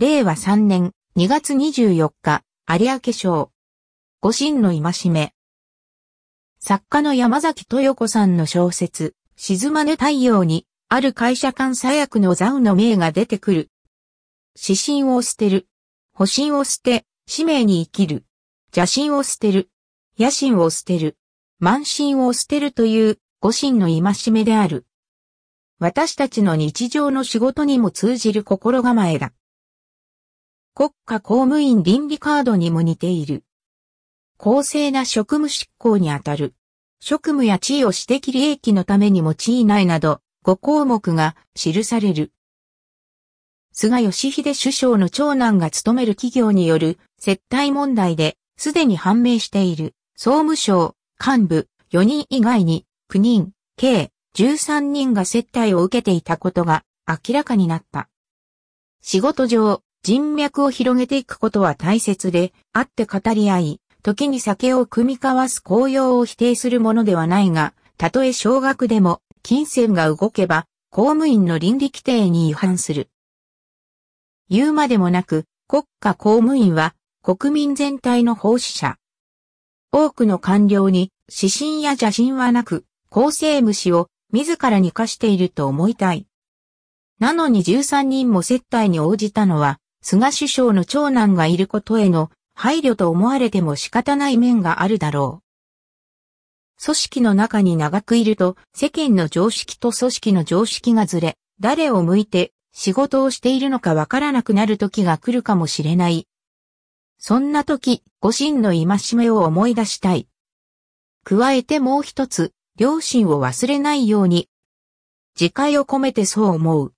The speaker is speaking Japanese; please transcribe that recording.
令和3年2月24日、有明賞。五神の戒め。作家の山崎豊子さんの小説、沈まぬ太陽に、ある会社間左翼の座右の銘が出てくる。私心を捨てる。保身を捨て、使命に生きる。邪心を捨てる。野心を捨てる。慢心を捨てるという五神の戒めである。私たちの日常の仕事にも通じる心構えだ。国家公務員倫理カードにも似ている。公正な職務執行にあたる。職務や地位を私的利益のために用いないなど、5項目が記される。菅義偉首相の長男が勤める企業による接待問題で、すでに判明している総務省幹部4人以外に9人、計13人が接待を受けていたことが明らかになった。仕事上、人脈を広げていくことは大切で、会って語り合い、時に酒を酌み交わす効用を否定するものではないが、たとえ少額でも、金銭が動けば、公務員の倫理規定に違反する。言うまでもなく、国家公務員は、国民全体の奉仕者。多くの官僚に、私心や邪心はなく、公正無私を、自らに課していると思いたい。なのに13人も接待に応じたのは、菅首相の長男がいることへの配慮と思われても仕方ない面があるだろう。組織の中に長くいると、世間の常識と組織の常識がずれ、誰を向いて仕事をしているのかわからなくなる時が来るかもしれない。そんな時、五神の戒めを思い出したい。加えてもう一つ、良心を忘れないように。自戒を込めてそう思う。